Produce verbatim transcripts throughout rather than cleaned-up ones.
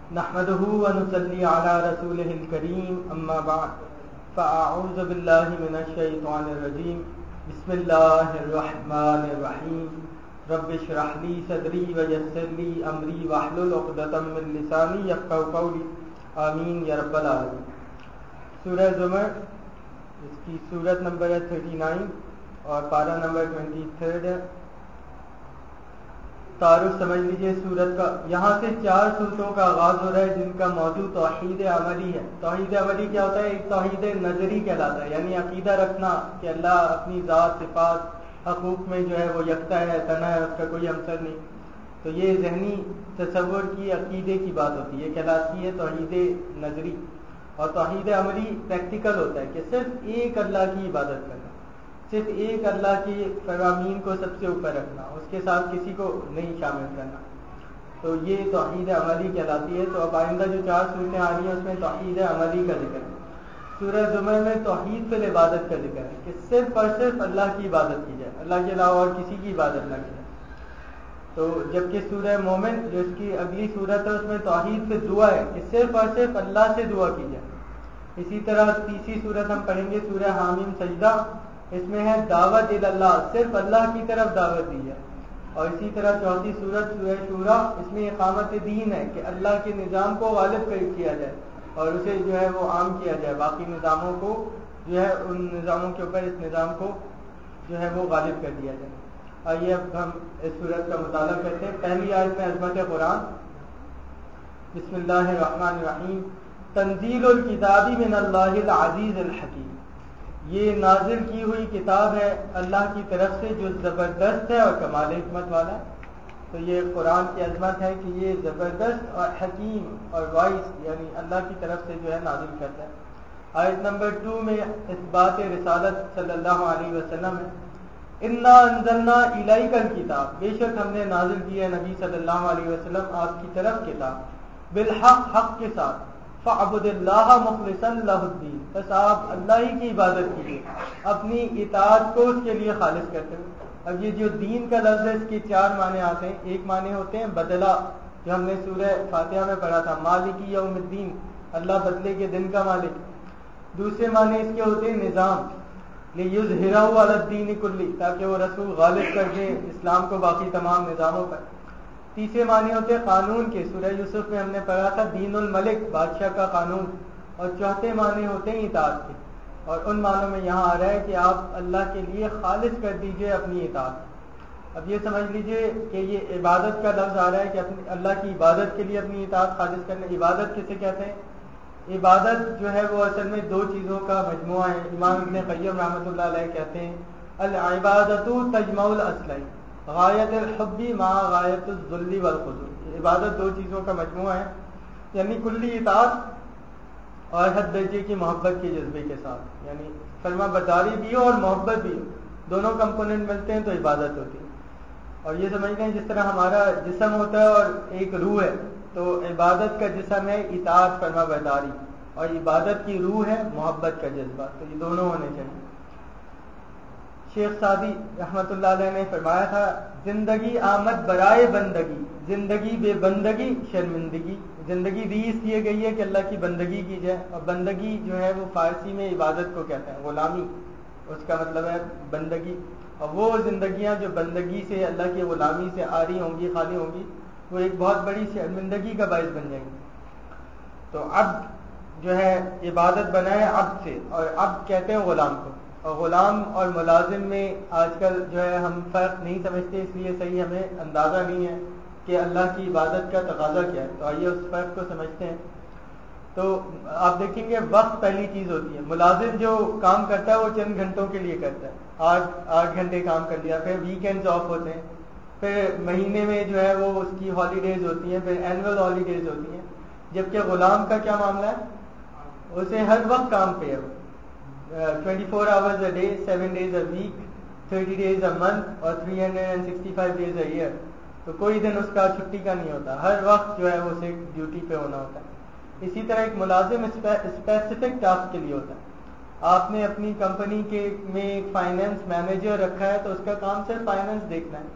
نحمده ونصلي على رسوله الكريم اما بعد فاعوذ بالله من الشيطان الرجيم بسم الله الرحمن الرحيم رب اشرح لي صدري ويسر لي امري واحلل عقدة من لساني يفقهوا قولي آمین یا رب العالمین۔ سورہ زمر اس کی سورت نمبر ہے تھرٹی نائن اور پارہ نمبر ٹوینٹی تھرڈ ہے۔ تعارف سمجھ لیجئے سورت کا۔ یہاں سے چار صورتوں کا آغاز ہو رہا ہے جن کا موضوع توحید عملی ہے۔ توحید عملی کیا ہوتا ہے؟ ایک توحید نظری کہلاتا ہے، یعنی عقیدہ رکھنا کہ اللہ اپنی ذات صفات حقوق میں جو ہے وہ یکتا ہے، تنہا ہے، اس کا کوئی ہمسر نہیں۔ تو یہ ذہنی تصور کی عقیدے کی بات ہوتی ہے، یہ کہلاتی ہے توحید نظری۔ اور توحید عملی پریکٹیکل ہوتا ہے کہ صرف ایک اللہ کی عبادت کرنا، صرف ایک اللہ کی فرامین کو سب سے اوپر رکھنا، اس کے ساتھ کسی کو نہیں شامل کرنا۔ تو یہ توحید عملی کہلاتی ہے۔ تو اب آئندہ جو چار صورتیں آ رہی ہیں اس میں توحید عملی کا ذکر ہے۔ سورہ زمر میں توحید فی العبادت کا ذکر ہے کہ صرف اور صرف اللہ کی عبادت کی جائے، اللہ کے علاوہ اور کسی کی عبادت نہ کی جائے۔ تو جبکہ سورہ مومن جو اس کی اگلی صورت ہے اس میں توحید سے دعا ہے کہ صرف اور صرف اللہ سے دعا کی جائے۔ اسی طرح تیسری صورت ہم پڑھیں گے سورہ حامیم سجدہ، اس میں ہے دعوت اللہ، صرف اللہ کی طرف دعوت دی ہے۔ اور اسی طرح چوتھی صورت سورہ شورا، اس میں اقامت دین ہے کہ اللہ کے نظام کو غالب کیا جائے اور اسے جو ہے وہ عام کیا جائے، باقی نظاموں کو جو ہے ان نظاموں کے اوپر اس نظام کو جو ہے وہ غالب کر دیا جائے۔ آئیے اب ہم اس صورت کا مطالعہ کرتے ہیں۔ پہلی آیت میں عظمت قرآن، بسم اللہ الرحمن الرحیم، تنزیل الکتاب من اللہ العزیز الحکیم، یہ نازل کی ہوئی کتاب ہے اللہ کی طرف سے جو زبردست ہے اور کمال حکمت والا ہے۔ تو یہ قرآن کی عظمت ہے کہ یہ زبردست اور حکیم اور وائس یعنی اللہ کی طرف سے جو ہے نازل کرتا ہے۔ آیت نمبر ٹو میں اس بات رسالت صلی اللہ علیہ وسلم ہے، انا انزلنا الیک الکتاب، بے شک ہم نے نازل کیا ہے نبی صلی اللہ علیہ وسلم آپ کی طرف کتاب، بالحق حق کے ساتھ، فاعبد اللہ مخلصا لہ الدین، بس آپ اللہ ہی کی عبادت کیجیے اپنی اطاعت کو اس کے لیے خالص کرتے ہوئے۔ اب یہ جو دین کا لفظ ہے اس کے چار معنی آتے ہیں۔ ایک معنی ہوتے ہیں بدلہ، جو ہم نے سورہ فاتحہ میں پڑھا تھا، مالک یوم الدین، اللہ بدلے کے دن کا مالک۔ دوسرے معنی اس کے ہوتے ہیں نظام، لیظہرہ علی الدین کلہ، تاکہ وہ رسول غالب کر دیں اسلام کو باقی تمام نظاموں پر۔ تیسرے معنی ہوتے ہیں قانون کے، سورہ یوسف میں ہم نے پڑھا تھا دین الملک، بادشاہ کا قانون۔ اور چوتھے معنی ہوتے ہیں اطاعت کے، اور ان معنوں میں یہاں آ رہا ہے کہ آپ اللہ کے لیے خالص کر دیجئے اپنی اطاعت۔ اب یہ سمجھ لیجئے کہ یہ عبادت کا لفظ آ رہا ہے کہ اپنی اللہ کی عبادت کے لیے اپنی اطاعت خالص کرنا۔ عبادت کسے کہتے ہیں؟ عبادت جو ہے وہ اصل میں دو چیزوں کا مجموعہ ہے۔ امام ابن قیم رحمۃ اللہ علیہ کہتے ہیں العبادۃ تجمع الاصلین، غایت الحب مع غایت الذل والخضوع، عبادت دو چیزوں کا مجموعہ ہے، یعنی کلی اطاعت اور حد درجے کی محبت کے جذبے کے ساتھ، یعنی فرما برداری بھی ہو اور محبت بھی ہو، دونوں کمپوننٹ ملتے ہیں تو عبادت ہوتی ہے۔ اور یہ سمجھتے ہیں جس طرح ہمارا جسم ہوتا ہے اور ایک روح ہے، تو عبادت کا جسم ہے اطاعت فرما برداری، اور عبادت کی روح ہے محبت کا جذبہ، تو یہ دونوں ہونے چاہیے۔ شیخ سعدی رحمۃ اللہ علیہ نے فرمایا تھا زندگی آمد برائے بندگی، زندگی بے بندگی شرمندگی، زندگی دی اس لیے گئی ہے کہ اللہ کی بندگی کی جائے، اور بندگی جو ہے وہ فارسی میں عبادت کو کہتے ہیں، غلامی اس کا مطلب ہے بندگی۔ اور وہ زندگیاں جو بندگی سے اللہ کی غلامی سے آری ہوں گی، خالی ہوں گی، وہ ایک بہت بڑی شرمندگی کا باعث بن جائیں گی۔ تو عبد جو ہے عبادت بنا ہے عبد سے، اور عبد کہتے ہیں غلام کو، اور غلام اور ملازم میں آج کل جو ہے ہم فرق نہیں سمجھتے، اس لیے صحیح ہمیں اندازہ نہیں ہے کہ اللہ کی عبادت کا تقاضا کیا ہے۔ تو آئیے اس فرق کو سمجھتے ہیں۔ تو آپ دیکھیں گے وقت پہلی چیز ہوتی ہے، ملازم جو کام کرتا ہے وہ چند گھنٹوں کے لیے کرتا ہے، آٹھ آٹھ گھنٹے کام کر لیا، پھر ویکینڈز آف ہوتے ہیں، پھر مہینے میں جو ہے وہ اس کی ہالیڈیز ہوتی ہیں، پھر اینول ہالیڈیز ہوتی ہیں۔ جبکہ غلام کا کیا معاملہ ہے؟ اسے ہر وقت کام پہ ہے، twenty four hours a day, seven days a week, thirty days a month اور three hundred and sixty five days a year. تو کوئی دن اس کا چھٹی کا نہیں ہوتا، ہر وقت جو ہے وہ اسے ڈیوٹی پہ ہونا ہوتا ہے۔ اسی طرح ایک ملازم اسپیسیفک ٹاسک کے لیے ہوتا ہے۔ آپ نے اپنی کمپنی کے میں ایک فائنینس مینیجر رکھا ہے تو اس کا کام صرف فائنینس دیکھنا ہے،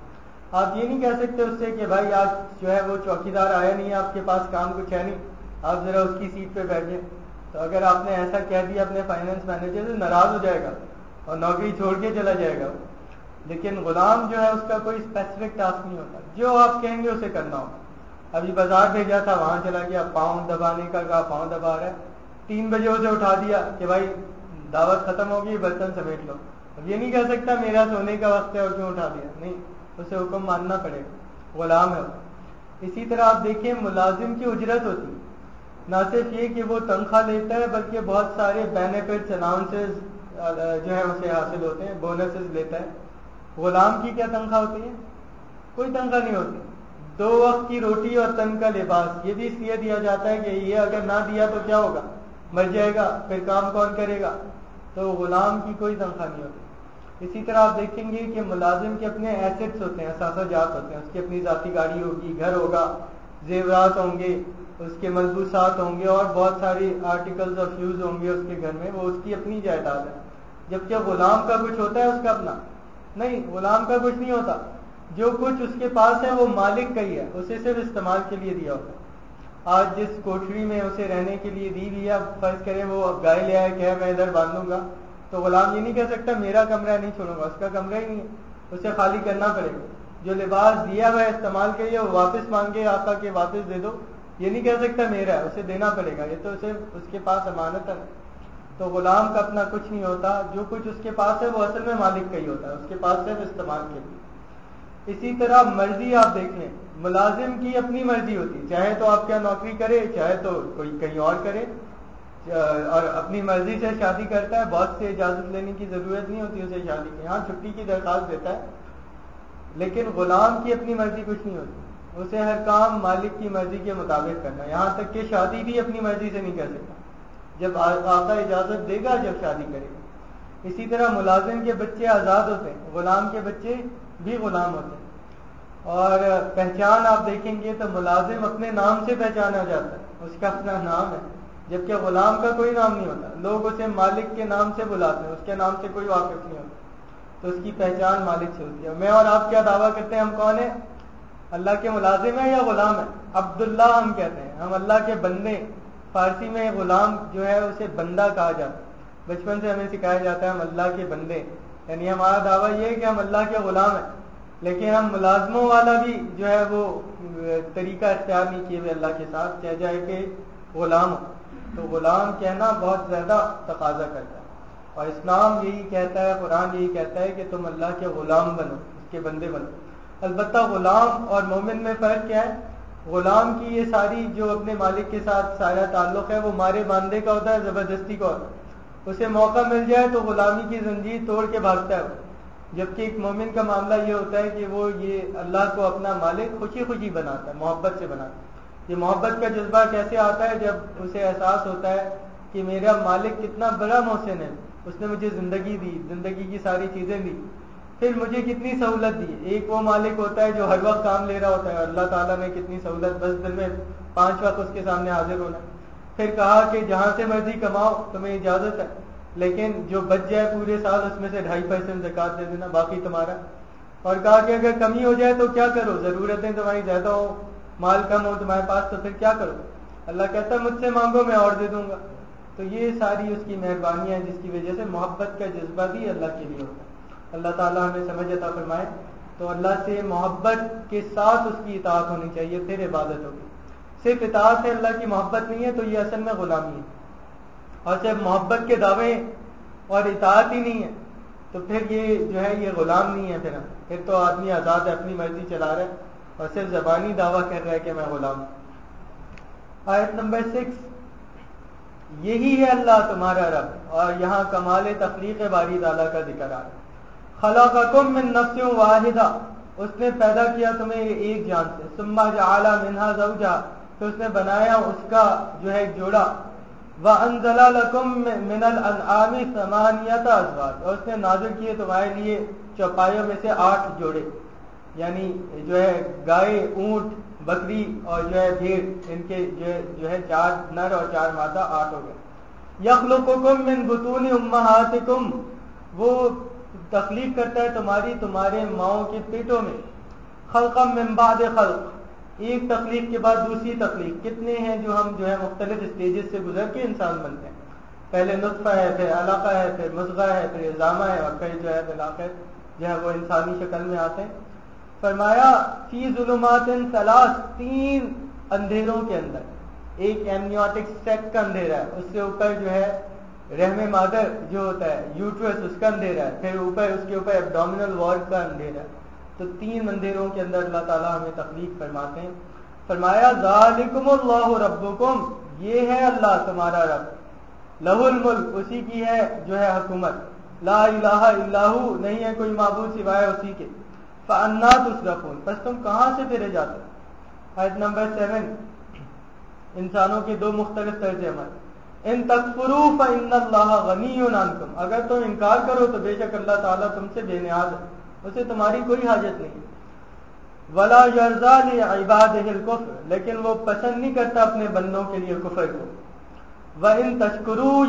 آپ یہ نہیں کہہ سکتے اس سے کہ بھائی آج جو ہے وہ چوکیدار آیا نہیں ہے، آپ کے پاس کام کچھ ہے نہیں، آپ ذرا اس کی سیٹ پہ بیٹھے. تو اگر آپ نے ایسا کہہ دیا اپنے فائنینس مینیجر سے، ناراض ہو جائے گا اور نوکری چھوڑ کے چلا جائے گا. لیکن غلام جو ہے اس کا کوئی اسپیسیفک ٹاسک نہیں ہوتا، جو آپ کہیں گے اسے کرنا ہوگا. ابھی بازار بھیجا تھا، وہاں چلا گیا، پاؤں دبانے کا کہا، پاؤں دبا رہا ہے. تین بجے اسے اٹھا دیا کہ بھائی دعوت ختم ہوگی، برتن سمیٹ لو. اب یہ نہیں کہہ سکتا میرا سونے کا وقت ہے اور کیوں اٹھا دیا، نہیں، اسے حکم ماننا پڑے گا، غلام ہے. اسی طرح آپ دیکھیں ملازم کی اجرت ہوتی ہے، نہ صرف یہ کہ وہ تنخواہ لیتا ہے بلکہ بہت سارے بینیفٹس الاؤنسز جو ہے اسے حاصل ہوتے ہیں، بونسز لیتا ہے. غلام کی کیا تنخواہ ہوتی ہے؟ کوئی تنخواہ نہیں ہوتی. دو وقت کی روٹی اور تن کا لباس، یہ بھی اس لیے دیا جاتا ہے کہ یہ اگر نہ دیا تو کیا ہوگا، مر جائے گا، پھر کام کون کرے گا. تو غلام کی کوئی تنخواہ نہیں ہوتی. اسی طرح آپ دیکھیں گے کہ ملازم کے اپنے ایسٹس ہوتے ہیں، اثاثہ جات ہوتے ہیں. اس کی اپنی ذاتی گاڑی ہوگی، گھر ہوگا، زیورات ہوں گے، اس کے ملبوسات ہوں گے، اور بہت ساری آرٹیکلز آف یوز ہوں گے اس کے گھر میں، وہ اس کی اپنی جائیداد ہے. جبکہ غلام کا کچھ ہوتا ہے اس کا اپنا؟ نہیں، غلام کا کچھ نہیں ہوتا. جو کچھ اس کے پاس ہے وہ مالک کا ہی ہے، اسے صرف استعمال کے لیے دیا ہوتا ہے. آج جس کوٹری میں اسے رہنے کے لیے دی ہوئی ہے، فرض کریں وہ گائے لے آئے کہ میں ادھر باندھوں گا، تو غلام یہ نہیں کہہ سکتا میرا کمرہ نہیں چھوڑوں گا، اس کا کمرہ ہی نہیں ہے، اسے خالی کرنا پڑے گا. جو لباس دیا ہوا ہے استعمال کے لیے وہ واپس مانگے آقا کے، واپس دے دو، یہ نہیں کہہ سکتا میرا ہے، اسے دینا پڑے گا، یہ تو صرف اس کے پاس امانت ہے. تو غلام کا اپنا کچھ نہیں ہوتا، جو کچھ اس کے پاس ہے وہ اصل میں مالک کا ہی ہوتا ہے، اس کے پاس صرف استعمال کے لیے. اسی طرح مرضی آپ دیکھ لیں، ملازم کی اپنی مرضی ہوتی، چاہے تو آپ کیا نوکری کرے، چاہے تو کوئی کہیں اور کرے، اور اپنی مرضی سے شادی کرتا ہے، بہت سے اجازت لینے کی ضرورت نہیں ہوتی اسے شادی کی. ہاں چھٹی کی درخواست دیتا ہے، لیکن غلام کی اپنی مرضی کچھ نہیں ہوتی، اسے ہر کام مالک کی مرضی کے مطابق کرنا ہے. یہاں تک کہ شادی بھی اپنی مرضی سے نہیں کر سکتا، جب آقا اجازت دے گا جب شادی کرے گا. اسی طرح ملازم کے بچے آزاد ہوتے ہیں، غلام کے بچے بھی غلام ہوتے ہیں. اور پہچان آپ دیکھیں گے تو ملازم اپنے نام سے پہچانا جاتا ہے، اس کا اپنا نام ہے، جبکہ غلام کا کوئی نام نہیں ہوتا. لوگ اسے مالک کے نام سے بلاتے ہیں، اس کے نام سے کوئی واقف نہیں ہوتا، تو اس کی پہچان مالک سے ہوتی ہے. میں اور آپ کیا دعویٰ کرتے ہیں، ہم کون ہیں؟ اللہ کے ملازم ہیں یا غلام ہیں؟ عبداللہ ہم کہتے ہیں، ہم اللہ کے بندے. فارسی میں غلام جو ہے اسے بندہ کہا جاتا ہے. بچپن سے ہمیں سکھایا جاتا ہے ہم اللہ کے بندے، یعنی ہمارا دعویٰ یہ ہے کہ ہم اللہ کے غلام ہیں. لیکن ہم ملازموں والا بھی جو ہے وہ طریقہ اختیار نہیں کیے ہوئے اللہ کے ساتھ، کہہ جائے کہ غلام ہو. تو غلام کہنا بہت زیادہ تقاضا کرتا ہے، اور اسلام یہی کہتا ہے، قرآن یہی کہتا ہے کہ تم اللہ کے غلام بنو، اس کے بندے بنو. البتہ غلام اور مومن میں فرق کیا ہے؟ غلام کی یہ ساری جو اپنے مالک کے ساتھ سارا تعلق ہے وہ مارے باندھے کا ہوتا ہے، زبردستی کا ہوتا ہے. اسے موقع مل جائے تو غلامی کی زنجیر توڑ کے بھاگتا ہے. جبکہ ایک مومن کا معاملہ یہ ہوتا ہے کہ وہ یہ اللہ کو اپنا مالک خوشی خوشی بناتا ہے، محبت سے بناتا ہے. یہ محبت کا جذبہ کیسے آتا ہے؟ جب اسے احساس ہوتا ہے کہ میرا مالک کتنا بڑا محسن ہے، اس نے مجھے زندگی دی، زندگی کی ساری چیزیں دی، پھر مجھے کتنی سہولت دی. ایک وہ مالک ہوتا ہے جو ہر وقت کام لے رہا ہوتا ہے، اللہ تعالیٰ نے کتنی سہولت، بس دن میں پانچ وقت اس کے سامنے حاضر ہونا. پھر کہا کہ جہاں سے مرضی کماؤ، تمہیں اجازت ہے، لیکن جو بچ جائے پورے سال اس میں سے ڈھائی پرسینٹ زکوٰۃ دے دینا، باقی تمہارا. اور کہا کہ اگر کمی ہو جائے تو کیا کرو، ضرورتیں تمہاری زیادہ ہو، مال کم ہو تمہارے پاس، تو پھر کیا کرو؟ اللہ کہتا ہے مجھ سے مانگو میں اور دے دوں گا. تو یہ ساری اس کی مہربانی ہے، جس کی وجہ سے محبت کا جذبہ بھی اللہ کے لیے ہوتا ہے. اللہ تعالیٰ ہمیں سمجھ عطا فرمائے. تو اللہ سے محبت کے ساتھ اس کی اطاعت ہونی چاہیے، پھر عبادت ہوگی. صرف اطاعت ہے، اللہ کی محبت نہیں ہے، تو یہ اصل میں غلامی ہے. اور صرف محبت کے دعوے اور اطاعت ہی نہیں ہے تو پھر یہ جو ہے یہ غلام نہیں ہے. پھر پھر تو آدمی آزاد ہے، اپنی مرضی چلا رہا ہے اور صرف زبانی دعویٰ کر رہا ہے کہ میں غلام. آیت نمبر سکس، یہی ہے اللہ تمہارا رب. اور یہاں کمال تخلیق باری تعالیٰ کا ذکر آ رہا ہے. خلقکم من نفس واحدہ، اس نے پیدا کیا تمہیں ایک جان سے. ثم جعل منها زوجها، پھر اس نے بنایا اس کا جو ہے ایک جوڑا. وانزل لکم من الانعام ثمانیۃ ازواج، اور اس نے نازل کیے تمہارے لیے چوپایوں میں سے آٹھ جوڑے، یعنی جو ہے گائے، اونٹ، بکری اور جو ہے بھیڑ، ان کے جو ہے جو ہے چار نر اور چار مادہ، آٹھ ہو گئے. یخلقکم من بطون امہاتکم، وہ تخلیق کرتا ہے تمہاری تمہارے ماؤں کے پیٹوں میں. خلقا من بعد خلق، ایک تخلیق کے بعد دوسری تخلیق. کتنے ہیں جو ہم جو ہے مختلف اسٹیجز سے گزر کے انسان بنتے ہیں. پہلے نطفہ ہے، پھر علقہ ہے، پھر مضغہ ہے، پھر اضامہ ہے، اور پھر جو ہے بالآخر جو ہے وہ انسانی شکل میں آتے ہیں. فرمایا فی ظلمات ثلاث، تین اندھیروں کے اندر. ایک ایمنیوٹک سیک کا اندھیرا ہے، اس سے اوپر جو ہے رحم مادر جو ہوتا ہے یوٹرس، اس کا اندھیرا ہے. پھر اوپر اس کے اوپر ایبڈومینل وارڈ کا اندھیرا ہے. تو تین اندھیروں کے اندر اللہ تعالیٰ ہمیں تخلیق فرماتے ہیں. فرمایا ذالکم اللہ ربکم، یہ ہے اللہ تمہارا رب. لہ الملک، اسی کی ہے جو ہے حکومت. لا الہ الا ہو، نہیں ہے کوئی معبود سوائے اسی کے. فانا تصرفون، پس تم کہاں سے پھرے جاتے ہو. آیت نمبر سیون، انسانوں کے دو مختلف طرز عمل. ان تکفروا فان اللہ غنی عنکم، اگر تم انکار کرو تو بے شک اللہ تعالیٰ تم سے بے نیاز ہے، اسے تمہاری کوئی حاجت نہیں. ولا یرضی لعبادہ الکفر، لیکن وہ پسند نہیں کرتا اپنے بندوں کے لیے کفر کو. وَإِن تَشْكُرُوا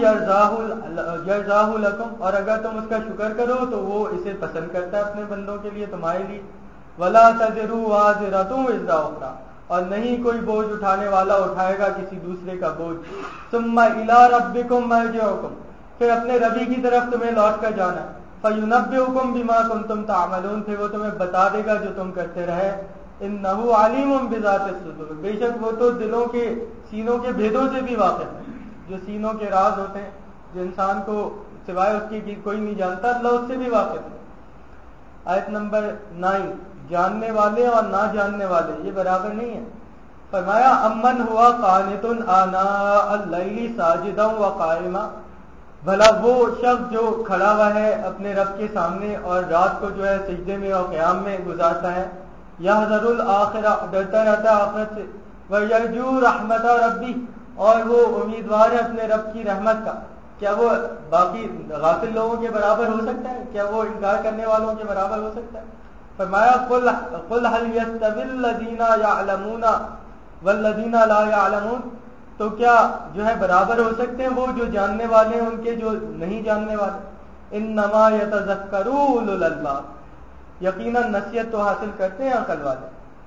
يَرْضَاهُ لَكُمْ، اور اگر تم اس کا شکر کرو تو وہ اسے پسند کرتا ہے اپنے بندوں کے لیے تمہارے لیے. وَلَا تَزِرُ وَازِرَةٌ وِزْرَ أُخْرَىٰ، اور نہیں کوئی بوجھ اٹھانے والا اٹھائے گا کسی دوسرے کا بوجھ. ثُمَّ إِلَىٰ رَبِّكُمْ مَرْجِعُكُمْ، پھر اپنے ربی کی طرف تمہیں لوٹ کر جانا. فَيُنَبِّئُكُمْ بِمَا كُنتُمْ تَعْمَلُونَ، پھر وہ تمہیں بتا دے گا جو تم کرتے رہے. إِنَّهُ عَلِيمٌ بِذَاتِ الصُّدُورِ، بے شک وہ تو دلوں کے سینوں کے بھیدوں سے بھی واقف ہے. جو سینوں کے راز ہوتے ہیں، جو انسان کو سوائے اس کی کوئی نہیں جانتا، اللہ اس سے بھی واقف ہے. آیت نمبر نائن، جاننے والے اور نہ جاننے والے یہ برابر نہیں ہے. فرمایا امن ہوا قانت آناء اللیل ساجدا وقائما، بھلا وہ شخص جو کھڑا ہوا ہے اپنے رب کے سامنے اور رات کو جو ہے سجدے میں اور قیام میں گزارتا ہے. یحذر الآخرہ، ڈرتا رہتا ہے آخرت سے. ویرجو رحمت ربی، اور وہ امیدوار ہے اپنے رب کی رحمت کا. کیا وہ باقی غافل لوگوں کے برابر ہو سکتا ہے؟ کیا وہ انکار کرنے والوں کے برابر ہو سکتا ہے؟ فرمایا قل قل هل يستوي الذين يعلمون والذين لا يعلمون، تو کیا جو ہے برابر ہو سکتے ہیں وہ جو جاننے والے ہیں ان کے جو نہیں جاننے والے. انما يتذكر اولو الالباب، یقیناً نصیحت تو حاصل کرتے ہیں عقل والے.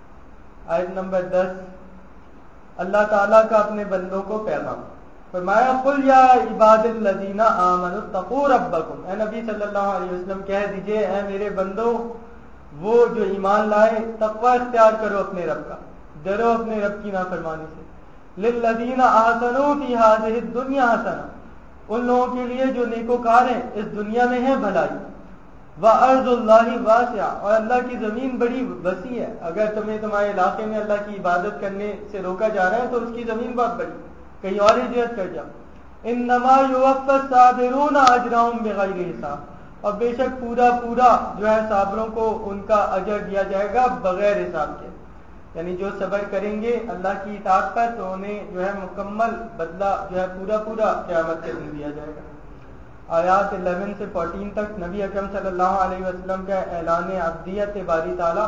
آیت نمبر دس، اللہ تعالیٰ کا اپنے بندوں کو پیغام. فرمایا قل یا عباد الذین آمنوا اتقوا ربکم، اے نبی صلی اللہ علیہ وسلم کہہ دیجئے اے میرے بندوں، وہ جو ایمان لائے تقوی اختیار کرو اپنے رب کا، ڈرو اپنے رب کی نافرمانی سے. للذین احسنوا فی ہذہ الدنیا حسنہ، ان لوگوں کے لیے جو نیکوکار ہیں اس دنیا میں ہے بھلائی. وَأَرْضُ اللَّهِ وَاسِعَةٌ، اور اللہ کی زمین بڑی وسیع ہے. اگر تمہیں تمہارے علاقے میں اللہ کی عبادت کرنے سے روکا جا رہا ہے تو اس کی زمین بہت بڑی، کہیں اور ہجرت کر جاؤ. إِنَّمَا يُوَفَّى الصَّابِرُونَ أَجْرَهُمْ بِغَيْرِ حساب، اور بے شک پورا پورا جو ہے صابروں کو ان کا اجر دیا جائے گا بغیر حساب کے. یعنی جو صبر کریں گے اللہ کی اطاعت پر تو انہیں جو ہے مکمل بدلہ جو ہے پورا پورا قیامت کے دن دیا جائے گا. آیات الیون سے فورٹین تک نبی اکرم صلی اللہ علیہ وسلم کا اعلان عبدیت باری تعالیٰ.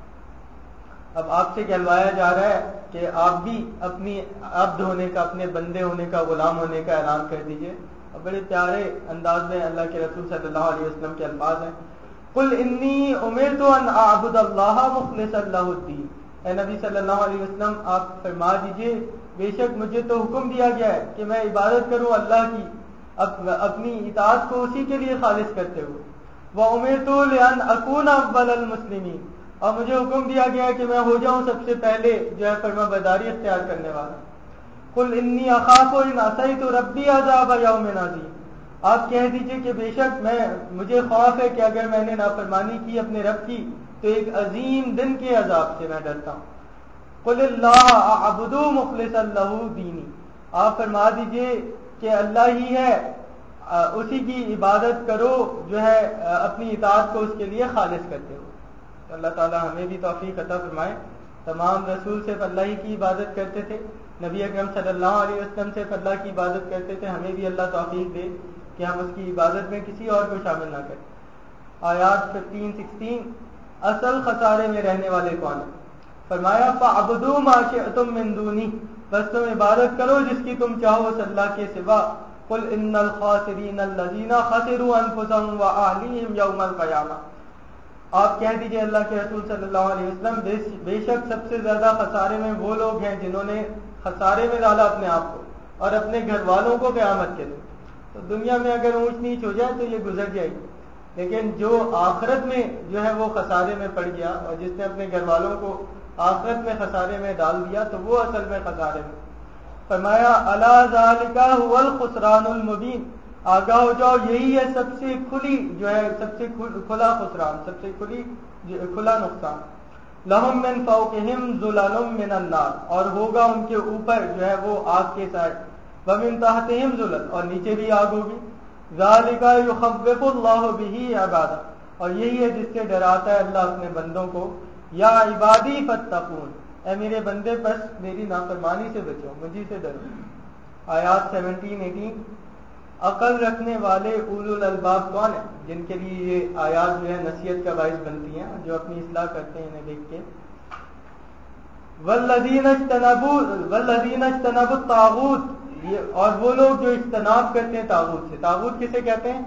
اب آپ سے کہلوایا جا رہا ہے کہ آپ بھی اپنی عبد ہونے کا، اپنے بندے ہونے کا، غلام ہونے کا اعلان کر دیجئے. اور بڑے پیارے انداز میں اللہ کے رسول صلی اللہ علیہ وسلم کے الفاظ ہیں. قل انی امرت ان اعبد اللہ مخلصا لہ الدین، اے نبی صلی اللہ علیہ وسلم آپ فرما دیجئے بے شک مجھے تو حکم دیا گیا ہے کہ میں عبادت کروں اللہ کی اپنی اطاعت کو اسی کے لیے خالص کرتے ہوئے. وَأُمِرْتُ لِأَنْ أَكُونَ أَوَّلَ الْمُسْلِمِينَ، اور مجھے حکم دیا گیا ہے کہ میں ہو جاؤں سب سے پہلے جو ہے فرما برداری اختیار کرنے والا. قُلْ إِنِّي أَخَافُ إِنْ عَصَيْتُ رَبِّي عَذَابَ يَوْمٍ عَظِيمٍ، آپ کہہ دیجئے کہ بے شک میں مجھے خوف ہے کہ اگر میں نے نافرمانی کی اپنے رب کی تو ایک عظیم دن کے عذاب سے میں ڈرتا ہوں. قُلِ اللَّهَ أَعْبُدُ مُخْلِصًا لَهُ دِينِي، آپ فرما دیجئے کہ اللہ ہی ہے، اسی کی عبادت کرو جو ہے اپنی اطاعت کو اس کے لیے خالص کرتے ہو. اللہ تعالی ہمیں بھی توفیق عطا فرمائے. تمام رسول صرف اللہ ہی کی عبادت کرتے تھے، نبی اکرم صلی اللہ علیہ وسلم صرف اللہ کی عبادت کرتے تھے. ہمیں بھی اللہ توفیق دے کہ ہم اس کی عبادت میں کسی اور کو شامل نہ کریں. آیات ففٹین سکسٹین، اصل خسارے میں رہنے والے کون ہیں؟ فرمایا فَعْبُدُوا مَا شِئْتُم مِّن دُونِهِ، بس تم عبادت کرو جس کی تم چاہو اس اللہ کے سوا. قُلْ إِنَّ الْخَاسِرِينَ الَّذِينَ خَسِرُوا أَنفُسَهُمْ وَأَهْلِيهِمْ يَوْمَ الْقِيَامَةِ، آپ کہہ دیجئے اللہ کے رسول صلی اللہ علیہ وسلم بے, بے شک سب سے زیادہ خسارے میں وہ لوگ ہیں جنہوں نے خسارے میں ڈالا اپنے آپ کو اور اپنے گھر والوں کو قیامت کے دن. تو دنیا میں اگر اونچ نیچ ہو جائے تو یہ گزر جائے گی، لیکن جو آخرت میں جو ہے وہ خسارے میں پڑ گیا اور جس نے اپنے گھر والوں کو آخرت میں خسارے میں ڈال دیا تو وہ اصل میں خسارے میں. فرمایا الا ذالک هو الخسران المبین، آگاہ ہو جاؤ یہی ہے سب سے کھلی جو ہے سب سے کھلا خسران، سب سے کھلی کھلا نقصان. لہم من فوقہم ظلل من النار، اور ہوگا ان کے اوپر جو ہے وہ آگ کے سائے. ومن تحتہم ظلل، اور نیچے بھی آگ ہوگی. ذالک یخوف اللہ بہ عبادہ، اور یہی ہے جس سے ڈراتا ہے اللہ اپنے بندوں کو. یا عبادی فاتقون، اے میرے بندے بس میری نافرمانی سے بچو، مجھے سے ڈرو. آیات سیونٹین ایٹین. عقل رکھنے والے اولو الالباب کون ہیں؟ جن کے لیے یہ آیات جو ہے نصیحت کا باعث بنتی ہیں، جو اپنی اصلاح کرتے ہیں انہیں دیکھ کے. والذین اجتنبوا والذین اجتنبوا الطاغوت، یہ اور وہ لوگ جو اجتناب کرتے ہیں طاغوت سے. طاغوت کسے کہتے ہیں؟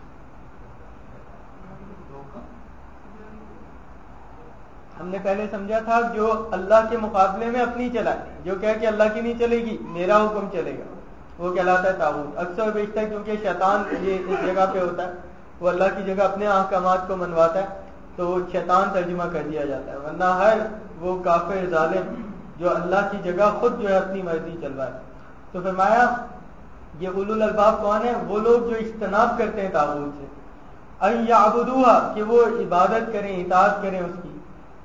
ہم نے پہلے سمجھا تھا جو اللہ کے مقابلے میں اپنی چلائے، جو کہے کہ اللہ کی نہیں چلے گی میرا حکم چلے گا، وہ کہلاتا ہے طاغوت. اکثر و بیشتر کیونکہ شیطان یہ اس جگہ پہ ہوتا ہے، وہ اللہ کی جگہ اپنے احکامات کو منواتا ہے تو شیطان ترجمہ کر دیا جاتا ہے، ورنہ ہر وہ کافر ظالم جو اللہ کی جگہ خود جو ہے اپنی مرضی چلوائے. تو فرمایا یہ اولو الالباب کون ہیں؟ وہ لوگ جو اجتناب کرتے ہیں طاغوت سے. ان یعبدوها، کہ وہ عبادت کریں، اطاعت کریں اس کی.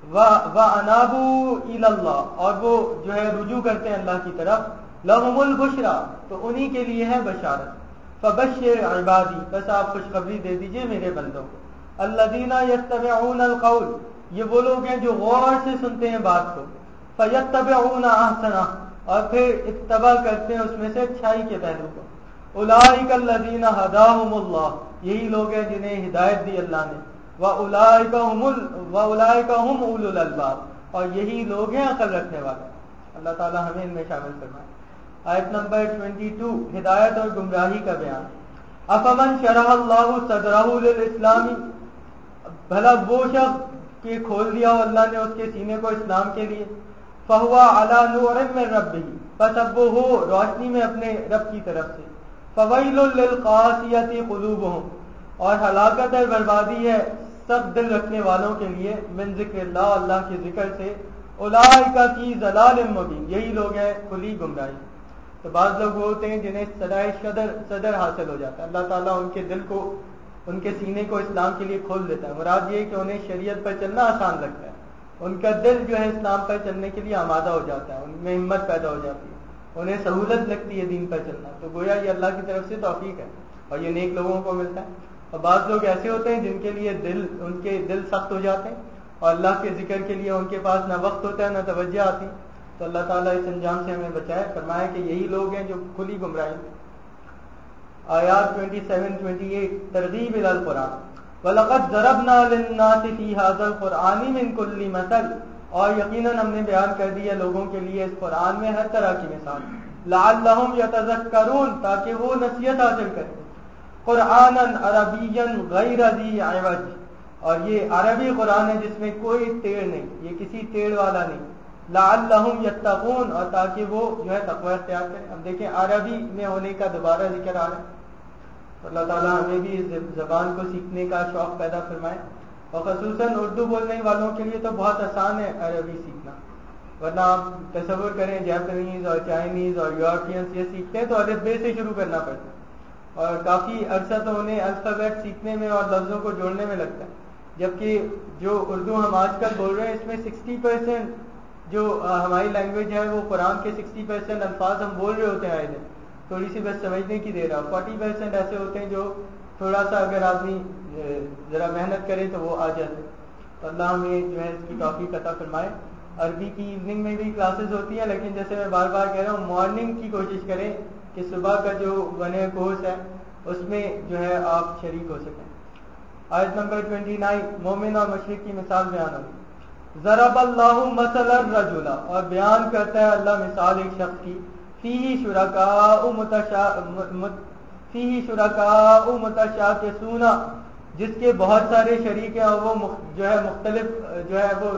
وَأَنَابُوا إِلَى اللَّهِ، اور وہ جو ہے رجوع کرتے ہیں اللہ کی طرف. لَهُمُ الْبُشْرَى، تو انہی کے لیے ہے بشارت. فَبَشِّرْ عِبَادِي، بس آپ خوشخبری دے دیجئے میرے بندوں کو. الَّذِينَ يَتَّبِعُونَ الْقَوْلَ، یہ وہ لوگ ہیں جو غور سے سنتے ہیں بات کو. فَيَتَّبِعُونَ أَحْسَنَهُ، اور پھر اتباع کرتے ہیں اس میں سے اچھائی کے پہلو کو. أُولَٰئِكَ الَّذِينَ هَدَاهُمُ اللَّهُ، یہی لوگ ہیں جنہیں ہدایت دی اللہ نے. وَأُولَٰئِكَ هُمُ وَأُولَٰئِكَ هُمْ أُولُو الْأَلْبَابِ، اور یہی لوگ ہیں عقل رکھنے والے. اللہ تعالی ہمیں ان میں شامل فرمائے. آیت نمبر بائیس، ہدایت اور گمراہی کا بیان. أَفَمَنْ شَرَحَ اللَّهُ صَدْرَهُ لِلْإِسْلَامِ، بھلا وہ شخص کہ کھول دیا اللہ نے اس کے سینے کو اسلام کے لیے. فَهُوَ عَلَى نُورٍ مِّن رَبِّهِ، پس اب وہ ہو روشنی میں اپنے رب کی طرف سے. فَوَيْلٌ لِّلْقَاسِيَةِ قُلُوبُهُمْ، اور ہلاکت اور بربادی ہے سخت دل رکھنے والوں کے لیے. من ذکر اللہ، اللہ کے ذکر سے. اولئک فی ضلال مبین، یہی لوگ ہیں کھلی گمراہی. تو بعض لوگ وہ ہوتے ہیں جنہیں صدائے صدر صدر حاصل ہو جاتا ہے، اللہ تعالیٰ ان کے دل کو، ان کے سینے کو اسلام کے لیے کھول دیتا ہے. مراد یہ کہ انہیں شریعت پر چلنا آسان لگتا ہے، ان کا دل جو ہے اسلام پر چلنے کے لیے آمادہ ہو جاتا ہے، ان میں ہمت پیدا ہو جاتی ہے، انہیں سہولت لگتی ہے دین پر چلنا. تو گویا یہ اللہ کی طرف سے توفیق ہے اور یہ نیک لوگوں کو ملتا ہے. اور بعض لوگ ایسے ہوتے ہیں جن کے لیے دل ان کے دل سخت ہو جاتے ہیں اور اللہ کے ذکر کے لیے ان کے پاس نہ وقت ہوتا ہے نہ توجہ آتی. تو اللہ تعالیٰ اس انجام سے ہمیں بچائے. فرمایا کہ یہی لوگ ہیں جو کھلی گمراہی. آیات سبیس اٹھائیس، ترغیب الی القرآن. وَلَقَدْ ضَرَبْنَا لِلنَّاسِ فِي هَذَا الْقُرْآنِ مِنْ كُلِّ مَثَلٍ، اور یقیناً ہم نے بیان کر دیا لوگوں کے لیے اس قرآن میں ہر طرح کی مثال. لَعَلَّهُمْ يَتَذَكَّرُونَ، تاکہ وہ نصیحت حاصل کریں. قرآنًا عربیًا غیر ذی عوج، اور یہ عربی قرآن ہے جس میں کوئی ٹیڑھ نہیں، یہ کسی ٹیڑھ والا نہیں. لعلہم یتقون، اور تاکہ وہ جو ہے تقوی اختیار کریں. اب دیکھیں عربی میں ہونے کا دوبارہ ذکر آ رہا ہے. اللہ تعالیٰ ہمیں بھی اس زبان کو سیکھنے کا شوق پیدا فرمائے. اور خصوصاً اردو بولنے والوں کے لیے تو بہت آسان ہے عربی سیکھنا، ورنہ آپ تصور کریں جاپنیز اور چائنیز اور یورپینس یہ سیکھتے ہیں تو الف بے سے شروع کرنا پڑتا ہے اور کافی عرصہ تو انہیں الفابیٹ سیکھنے میں اور لفظوں کو جوڑنے میں لگتا ہے. جبکہ جو اردو ہم آج کل بول رہے ہیں اس میں سکسٹی پرسینٹ جو ہماری لینگویج ہے وہ قرآن کے سکسٹی پرسینٹ الفاظ ہم بول رہے ہوتے ہیں آئے دن، تھوڑی سی بس سمجھنے کی دیر ہے. فورٹی پرسینٹ ایسے ہوتے ہیں جو تھوڑا سا اگر آدمی ذرا محنت کرے تو وہ آ جاتے. تو اللہ ہمیں جو ہے اس کی توفیق عطا فرمائے. عربی کی ایوننگ میں بھی کلاسز ہوتی ہیں، لیکن جیسے میں بار بار کہہ رہا ہوں مارننگ کی کوشش کریں کہ صبح کا جو ون ایئر کورس ہے اس میں جو ہے آپ شریک ہو سکیں. آیت نمبر انیس، مومن اور مشرک کی مثال بیان ہوگی. ضرب اللہ مثل الرجل، اور بیان کرتا ہے اللہ مثال ایک شخص کی. فیہ شرکاء متشا فیہ شرکاء متشاکسون، جس کے بہت سارے شریک ہیں اور وہ جو ہے مختلف جو ہے وہ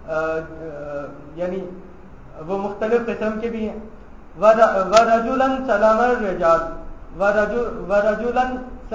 یعنی وہ مختلف قسم کے بھی ہیں. وَرَجُلًا سَلَمَ الرِّجَالُ وَرَجُلًا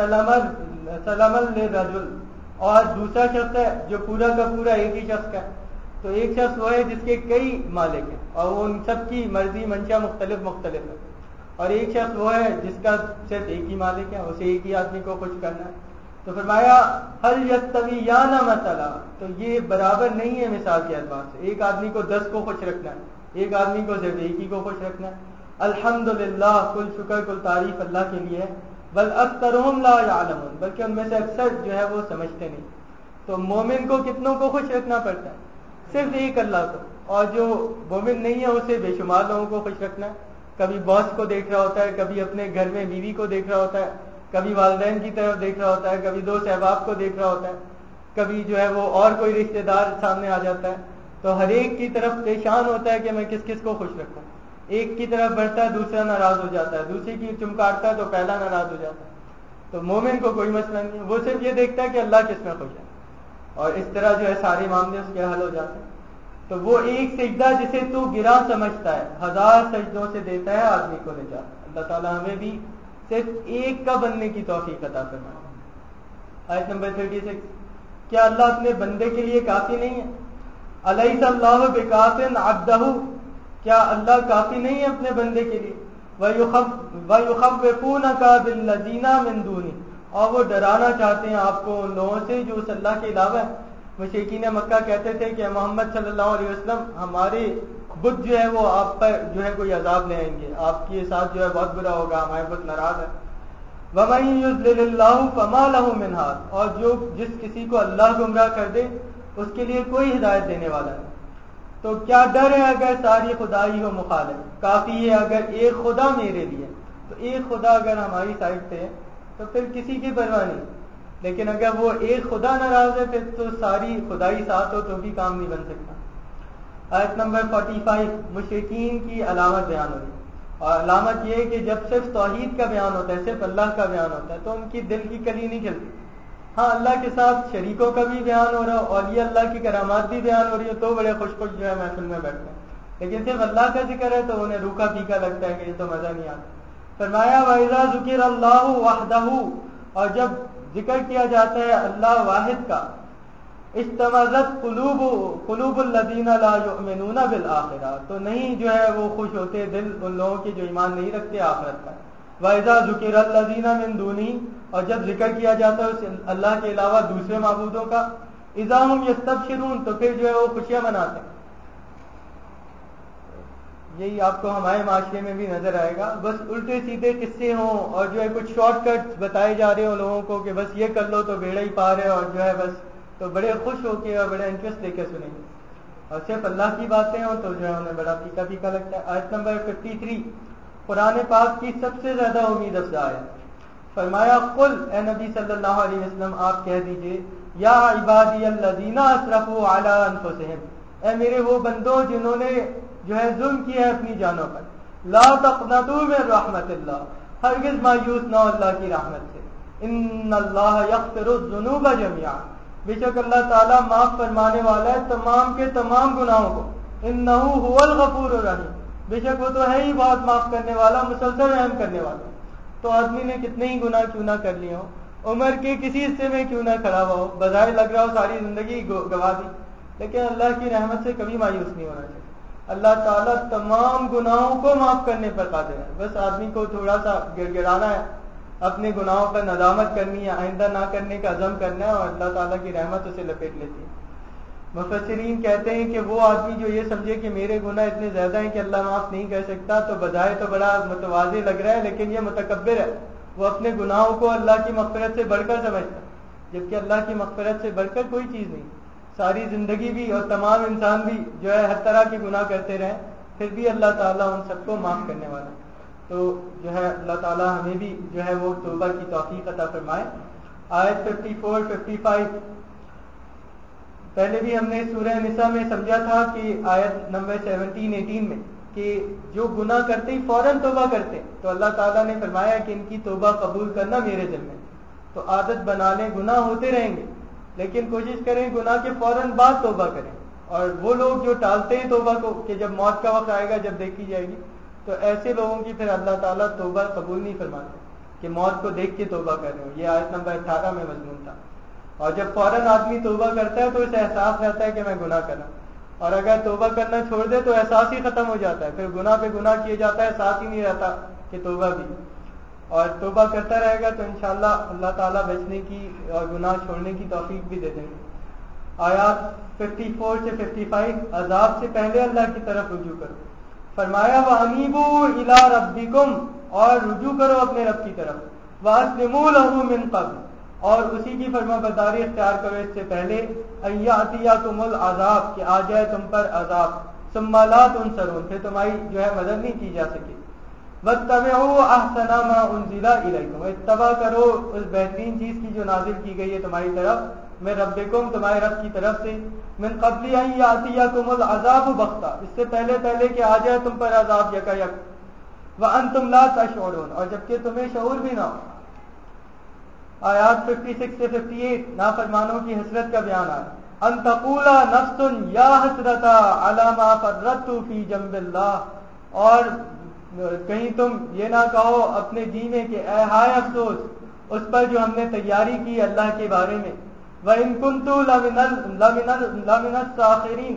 سَلَمَ لِلرَّجُلِ، اور دوسرا شخص ہے جو پورا کا پورا ایک ہی شخص کا ہے. تو ایک شخص وہ ہے جس کے کئی مالک ہیں اور وہ ان سب کی مرضی منشا مختلف مختلف ہے، اور ایک شخص وہ ہے جس کا صرف ایک ہی مالک ہے، اسے ایک ہی آدمی کو خوش کرنا ہے. تو فرمایا حل یستویان مثلا، تو یہ برابر نہیں ہے مثال کے اعتبار سے. ایک آدمی کو دس کو خوش رکھنا ہے، ایک آدمی کو صرف ایک ہی کو خوش رکھنا ہے. الحمدللہ، کل شکر کل تعریف اللہ کے لیے ہے. بل اکثرهم لا یعلمون، بلکہ ان میں سے اکثر جو ہے وہ سمجھتے نہیں. تو مومن کو کتنوں کو خوش رکھنا پڑتا ہے؟ صرف ایک اللہ کو. اور جو مومن نہیں ہے اسے بے شمار لوگوں کو خوش رکھنا ہے. کبھی باس کو دیکھ رہا ہوتا ہے، کبھی اپنے گھر میں بیوی کو دیکھ رہا ہوتا ہے، کبھی والدین کی طرف دیکھ رہا ہوتا ہے، کبھی دوست احباب کو دیکھ رہا ہوتا ہے، کبھی جو ہے وہ اور کوئی رشتہ دار سامنے آ جاتا ہے. تو ہر ایک کی طرف پریشان ہوتا ہے کہ میں کس کس کو خوش رکھوں. ایک کی طرف بڑھتا ہے دوسرا ناراض ہو جاتا ہے، دوسری کی چمکارتا ہے تو پہلا ناراض ہو جاتا ہے. تو مومن کو کوئی مسئلہ نہیں ہے، وہ صرف یہ دیکھتا ہے کہ اللہ کس میں خوش ہے، اور اس طرح جو ہے سارے معاملے اس کے حل ہو جاتے ہیں. تو وہ ایک سجدہ جسے تو گرا سمجھتا ہے ہزار سجدوں سے دیتا ہے آدمی کو نجات. اللہ تعالیٰ ہمیں بھی صرف ایک کا بننے کی توفیق عطا فرمائے. آیت نمبر چھتیس، کیا اللہ اپنے بندے کے لیے کافی نہیں ہے؟ الیس اللہ بکاف عبدہ، کیا اللہ کافی نہیں ہے اپنے بندے کے لیے؟ وَيُخَوِّفُونَكَ بِالَّذِينَ مِن دُونِهِ، اور وہ ڈرانا چاہتے ہیں آپ کو ان لوگوں سے جو اس اللہ کے علاوہ ہے. مشرکین مکہ کہتے تھے کہ محمد صلی اللہ علیہ وسلم ہمارے بت جو ہے وہ آپ پر جو ہے کوئی عذاب لے آئیں گے، آپ کے ساتھ جو ہے بہت برا ہوگا، ہمارے بت ناراض ہے. وَمَن يُضْلِلِ اللَّهُ فَمَا لَهُ مِنْ هَادٍ، اور جو جس کسی کو اللہ گمراہ کر دے اس کے لیے کوئی ہدایت دینے والا نہیں. تو کیا ڈر ہے اگر ساری خدائی ہو مخالف؟ کافی ہے اگر ایک خدا میرے لیے، تو ایک خدا اگر ہماری سائڈ پہ ہے تو پھر کسی کی پرواہ نہیں. لیکن اگر وہ ایک خدا ناراض ہے پھر تو ساری خدائی ساتھ ہو تو بھی کام نہیں بن سکتا. آیت نمبر پینتالیس، مشرکین کی علامت بیان ہوئی، اور علامت یہ ہے کہ جب صرف توحید کا بیان ہوتا ہے، صرف اللہ کا بیان ہوتا ہے، تو ان کی دل کی کلی نہیں کھلتی. ہاں اللہ کے ساتھ شریکوں کا بھی بیان ہو رہا ہو اور یہ اللہ کی کرامات بھی بیان ہو رہی ہو تو بڑے خوش خوش جو ہے محفل میں بیٹھتے ہیں. لیکن صرف اللہ کا ذکر ہے تو انہیں روکھا پھیکا لگتا ہے کہ یہ تو مزہ نہیں آتا. فرمایا وَإِذَا ذُكِرَ اللَّهُ وَحْدَهُ، اور جب ذکر کیا جاتا ہے اللہ واحد کا، اشتمزت قلوب قلوب الذین لا یؤمنون بالآخرہ، تو نہیں جو ہے وہ خوش ہوتے دل ان لوگوں کے جو ایمان نہیں رکھتے آخرت کا. وَإِذَا ذُكِرَ الَّذِينَ مِن دُونِهِ، اور جب ذکر کیا جاتا ہے اس اللہ کے علاوہ دوسرے معبودوں کا، اذا ہم یستبشرون، تو پھر جو ہے وہ خوشیاں مناتے ہیں. یہی آپ کو ہمارے معاشرے میں بھی نظر آئے گا، بس الٹے سیدھے قصے ہوں اور جو ہے کچھ شارٹ کٹ بتائے جا رہے ہوں لوگوں کو کہ بس یہ کر لو تو بیڑا ہی پار ہے، اور جو ہے بس تو بڑے خوش ہو کے اور بڑے انٹرسٹ لے کے سنیں گے. اور صرف اللہ کی باتیں ہوں تو جو ہے انہیں بڑا پھیکا پھیکا لگتا ہے. آیت نمبر تریپن، قرآن پاک کی سب سے زیادہ امید افزا ہے. فرمایا قل، اے نبی صلی اللہ علیہ وسلم آپ کہہ دیجئے، یا عبادی الذین اسرفوا علی انفسہم، اے میرے وہ بندوں جنہوں نے جو ہے ظلم کیا ہے اپنی جانوں پر، لا تقنطوا من رحمت اللہ، ہرگز مایوس نہ ہو اللہ کی رحمت سے. ان اللہ یغفر الذنوب جميعا، بے شک اللہ تعالیٰ معاف فرمانے والا ہے تمام کے تمام گناہوں کو. انہ هو الغفور الرحیم، بے شک وہ تو ہے ہی بہت معاف کرنے والا، مسلسل رحم کرنے والا. تو آدمی نے کتنے ہی گناہ کیوں نہ کر لیے ہو، عمر کے کسی حصے میں کیوں نہ کھڑا ہوا ہو، بظاہر لگ رہا ہو ساری زندگی گوا دی، لیکن اللہ کی رحمت سے کبھی مایوس نہیں ہونا چاہیے. اللہ تعالیٰ تمام گناہوں کو معاف کرنے پر قادر ہے. بس آدمی کو تھوڑا سا گڑ گڑانا ہے، اپنے گناہوں پر ندامت کرنی ہے، آئندہ نہ کرنے کا عزم کرنا ہے، اور اللہ تعالیٰ کی رحمت اسے لپیٹ لیتی ہے. مفسرین کہتے ہیں کہ وہ آدمی جو یہ سمجھے کہ میرے گناہ اتنے زیادہ ہیں کہ اللہ معاف نہیں کر سکتا، تو بظاہر تو بڑا متواضع لگ رہا ہے لیکن یہ متکبر ہے. وہ اپنے گناہوں کو اللہ کی مغفرت سے بڑھ کر سمجھتا ہے، جبکہ اللہ کی مغفرت سے بڑھ کر کوئی چیز نہیں. ساری زندگی بھی اور تمام انسان بھی جو ہے ہر طرح کے گناہ کرتے رہے، پھر بھی اللہ تعالیٰ ان سب کو معاف کرنے والا ہے. تو جو ہے اللہ تعالیٰ ہمیں بھی جو ہے وہ توبہ کی توفیق عطا فرمائے. آیت چون پچپن، پہلے بھی ہم نے سورہ نساء میں سمجھا تھا کہ آیت نمبر سیونٹین ایٹین میں کہ جو گناہ کرتے ہی فوراً توبہ کرتے ہیں تو اللہ تعالیٰ نے فرمایا کہ ان کی توبہ قبول کرنا میرے ذمہ. تو عادت بنا لیں، گناہ ہوتے رہیں گے لیکن کوشش کریں گناہ کے فوراً بعد توبہ کریں. اور وہ لوگ جو ٹالتے ہیں توبہ کو کہ جب موت کا وقت آئے گا جب دیکھی جائے گی، تو ایسے لوگوں کی پھر اللہ تعالیٰ توبہ قبول نہیں فرماتے کہ موت کو دیکھ کے توبہ کر رہے ہو. یہ آیت نمبر اٹھارہ میں مضمون تھا. اور جب فوراً آدمی توبہ کرتا ہے تو اسے احساس رہتا ہے کہ میں گناہ کر رہا ہوں، اور اگر توبہ کرنا چھوڑ دے تو احساس ہی ختم ہو جاتا ہے، پھر گناہ پہ گناہ کیے جاتا ہے، احساس ہی نہیں رہتا کہ توبہ بھی. اور توبہ کرتا رہے گا تو انشاءاللہ اللہ تعالیٰ بچنے کی اور گناہ چھوڑنے کی توفیق بھی دے دیں گے. آیات چون سے پچپن، عذاب سے پہلے اللہ کی طرف رجوع کرو. فرمایا وَأَنِيبُوا إِلَىٰ رَبِّكُمْ، اور رجوع کرو اپنے رب کی طرف. وَأَسْلِمُوا لَهُ مِن قَبْلِ، اور اسی کی فرما برداری اختیار کرو اس سے پہلے. أَن يَأْتِيَكُمُ الْعَذَابُ، کہ آ جائے تم پر عذاب. ثُمَّ لَا تُنصَرُونَ، پھر تمہاری جو ہے مدد نہیں کی جا سکے. وَاتَّبِعُوا أَحْسَنَ مَا أُنزِلَ إِلَيْكُمْ، اتباع کرو اس بہترین چیز کی جو نازل کی گئی ہے تمہاری طرف، من ربکم، تمہارے رب کی طرف سے. من قبل ان یاتیکم العذاب بغتہ، اس سے پہلے پہلے کہ آ جائے تم پر عذاب یکا یک. وانتم لا تشعرون، اور جبکہ تمہیں شعور بھی نہ ہو. آیات چھپن سے اٹھاون، نافرمانوں کی حسرت کا بیان ہے. ان تقول نفس یا حسرتا علی ما فرطت فی جنب اللہ، اور کہیں تم یہ نہ کہو اپنے جی میں کہ اے ہائے افسوس اس پر جو ہم نے تیاری کی اللہ کے بارے میں. وَإِن كُنتُ لَمِنَ السَّاخِرِينَ،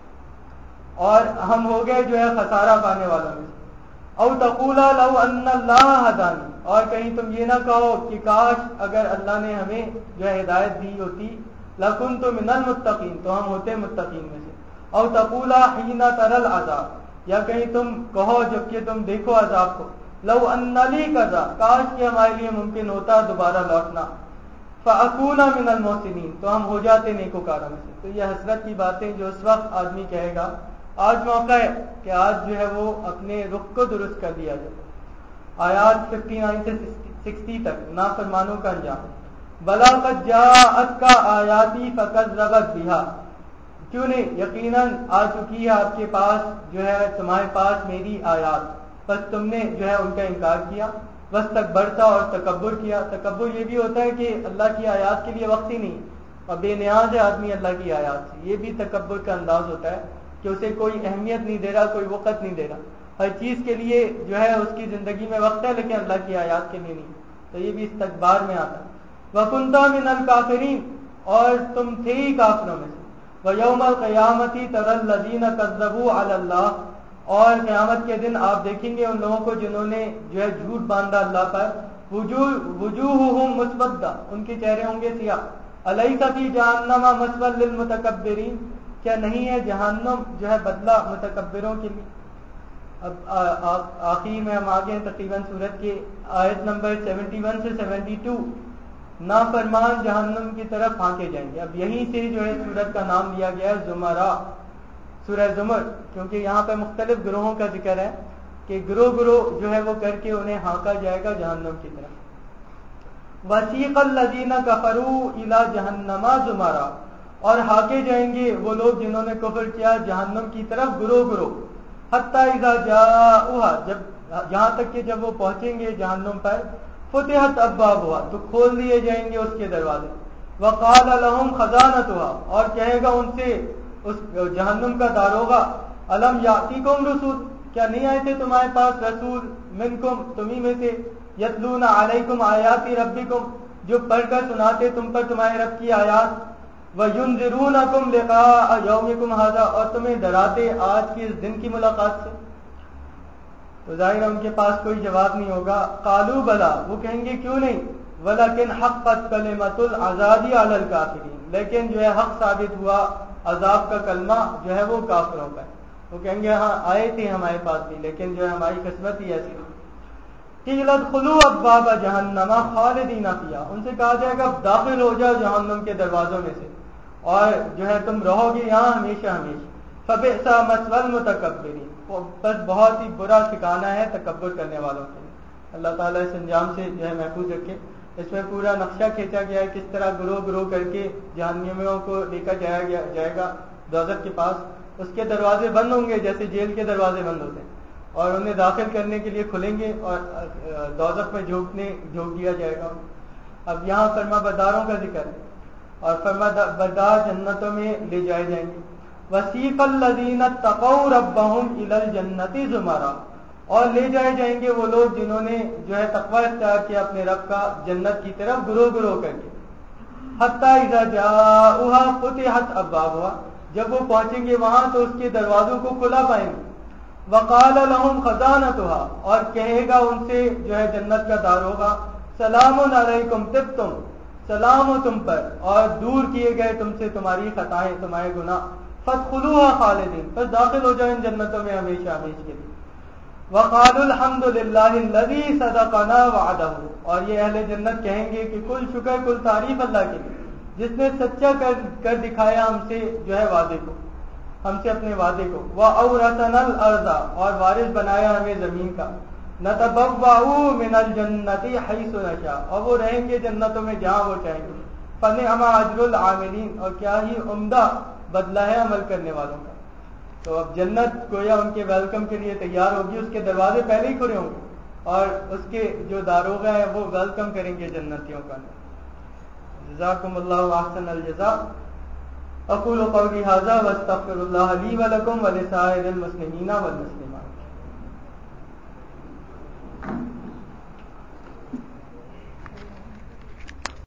اور ہم ہو گئے جو ہے خسارہ پانے والوں میں. او تقولا لو ان اللہ ہدانی، اور کہیں تم یہ نہ کہو کہ کاش اگر اللہ نے ہمیں جو ہے ہدایت دی ہوتی، لَكُنْتُ مِنَ الْمُتَّقِينَ، تو ہم ہوتے متقین میں سے. او تقولا حین تری العذاب، یا کہیں تم کہو جبکہ تم دیکھو عذاب کو، لو ان لی کذا، کاش کہ ہمارے لیے ممکن ہوتا دوبارہ لوٹنا. فَأَكُونَ مِنَ الْمُحْسِنِينَ، تو ہم ہو جاتے نیکوکاروں میں سے. تو یہ حسرت کی باتیں جو اس وقت آدمی کہے گا، آج موقع ہے کہ آج جو ہے وہ اپنے رخ کو درست کر لیا جائے. آیات اناون سے ساٹھ تک، نافرمانوں کا انجام. بلا قد جاءتک آیاتی فکذبت بہا، کیوں نہیں، یقیناً آ چکی ہے آپ کے پاس جو ہے تمہارے پاس میری آیات، بس تم نے جو ہے ان کا انکار کیا. واستکبرت، اور تکبر کیا. تکبر یہ بھی ہوتا ہے کہ اللہ کی آیات کے لیے وقت ہی نہیں، اور بے نیاز ہے آدمی اللہ کی آیات سے. یہ بھی تکبر کا انداز ہوتا ہے کہ اسے کوئی اہمیت نہیں دے رہا، کوئی وقت نہیں دے رہا. ہر چیز کے لیے جو ہے اس کی زندگی میں وقت ہے لیکن اللہ کی آیات کے لیے نہیں. تو یہ بھی استکبار میں آتا ہے. وَكُنْتَ مِنَ الْكَافِرِينَ، اور تم تھے ہی کافروں میں سے. وَيَوْمَ الْقِيَامَةِ تَرَى الَّذِينَ كَذَّبُوا عَلَى اللَّهِ، اور قیامت کے دن آپ دیکھیں گے ان لوگوں کو جنہوں نے جو ہے جھوٹ باندھا اللہ پر. وجوہہم مسودہ، ان کے چہرے ہوں گے سیاہ. الیس فی جہنم مثوی للمتکبرین، کیا نہیں ہے جہنم جو ہے بدلہ متکبروں کے لیے. اب آخری میں ہم آگے ہیں تقریباً سورت کے آیت نمبر اکہتر سے بہتر. نافرمان جہنم کی طرف پھانکے جائیں گے. اب یہیں سے جو ہے سورت کا نام لیا گیا ہے زمرہ، سورہ زمر، کیونکہ یہاں پہ مختلف گروہوں کا ذکر ہے کہ گروہ گروہ جو ہے وہ کر کے انہیں ہانکا جائے گا جہنم کی طرف. وَسِيقَ الَّذِينَ كَفَرُوا إِلَى جَهَنَّمَ زُمَرًا، اور ہانکے جائیں گے وہ لوگ جنہوں نے کفر کیا جہنم کی طرف گروہ گروہ. حَتَّى إِذَا جَاءُوهَا، جب یہاں تک کہ جب وہ پہنچیں گے جہنم پر، فُتِحَتْ أَبْوَابُهَا، تو کھول دیے جائیں گے اس کے دروازے. وَقَالَ لَهُمْ خَزَانَتُهَا، اور کہے گا ان سے اس جہنم کا داروغہ، أَلَمْ يَأْتِكُمْ رُسُلٌ، کیا نہیں آئے تھے تمہارے پاس رسول، منکم، تمہیں میں سے، یتلون علیکم آیات ربکم، جو پڑھ کر سناتے تم پر تمہارے رب کی آیات. وَيُنذِرُونَكُمْ لِقَاءَ يَوْمِكُمْ هَذَا، اور تمہیں ڈراتے آج کے اس دن کی ملاقات سے. تو ظاہر ان کے پاس کوئی جواب نہیں ہوگا. قالوا بلا، وہ کہیں گے کیوں نہیں. وَلَكِنْ حَقَّتْ كَلِمَةُ الْعَذَابِ عَلَى الْكَافِرِينَ، لیکن جو ہے حق ثابت ہوا عذاب کا کلمہ جو ہے وہ کافروں کا ہے. وہ کہیں گے ہاں آئے تھے ہمارے پاس بھی لیکن جو ہے ہماری قسمت ہی ایسی. قیل ادخلوا ابواب جہنم خالدین فیہا، ان سے کہا جائے گا داخل ہو جاؤ جہنم کے دروازوں میں سے اور جو ہے تم رہو گے یہاں ہمیشہ ہمیشہ. فبئس مثوى المتکبرین، بس بہت ہی برا ٹھکانہ ہے تکبر کرنے والوں کے لیے. اللہ تعالیٰ اس انجام سے جو ہے محفوظ رکھے. اس میں پورا نقشہ کھینچا گیا ہے کس طرح گروہ گروہ کر کے جہنمیوں کو لے کر جایا جائے گا دوزخ کے پاس. اس کے دروازے بند ہوں گے جیسے جیل کے دروازے بند ہوتے ہیں اور انہیں داخل کرنے کے لیے کھلیں گے اور دوزخ میں جھونکنے جھونک دیا جائے گا. اب یہاں فرما برداروں کا ذکر ہے اور فرما بردار جنتوں میں لے جائے جائیں گے. وسیق الذین اتقوا ربهم الی الجنۃ زمرا، اور لے جائے جائیں گے وہ لوگ جنہوں نے جو ہے تقوی اختیار کیا اپنے رب کا جنت کی طرف گروہ گروہ کر کے. حتی اذا جاؤها فتحت ابوابها، جب وہ پہنچیں گے وہاں تو اس کے دروازوں کو کھلا پائیں گے. وقال لهم خزانتها، اور کہے گا ان سے جو ہے جنت کا داروغہ، سلام علیکم طبتم، سلام ہو تم پر اور دور کیے گئے تم سے تمہاری خطائیں تمہارے گناہ. فادخلوها خالدین، پس داخل ہو جائیں جنتوں میں ہمیشہ ہمیشہ کے لیے. وقالوا الحمد للہ الذی صدقنا وعدہ، اور یہ اہل جنت کہیں گے کہ کل شکر کل تعریف اللہ کے لیے جس نے سچا کر کر دکھایا ہم سے جو ہے وعدے کو، ہم سے اپنے وعدے کو. وَأَوْرَثَنَا الْأَرْضَ، اور وارث بنایا ہمیں زمین کا. نَتَبَوَّأُ مِنَ الْجَنَّةِ حَيْثُ نَشَاءُ، اور وہ رہیں گے جنتوں میں جہاں وہ چاہیں گے. فَنِعْمَ أَجْرُ الْعَامِلِينَ، اور کیا ہی عمدہ بدلہ ہے عمل کرنے والوں کا. تو اب جنت گویا ان کے ویلکم کے لیے تیار ہوگی، اس کے دروازے پہلے ہی کھلے ہوں گے اور اس کے جو داروغہ ہیں وہ ویلکم کریں گے جنتیوں کا. جزاکم اللہ احسن الجزاء. اقول قولی ھذا واستغفر اللہ لی ولکم ولسائر المسلمین والمسلمات.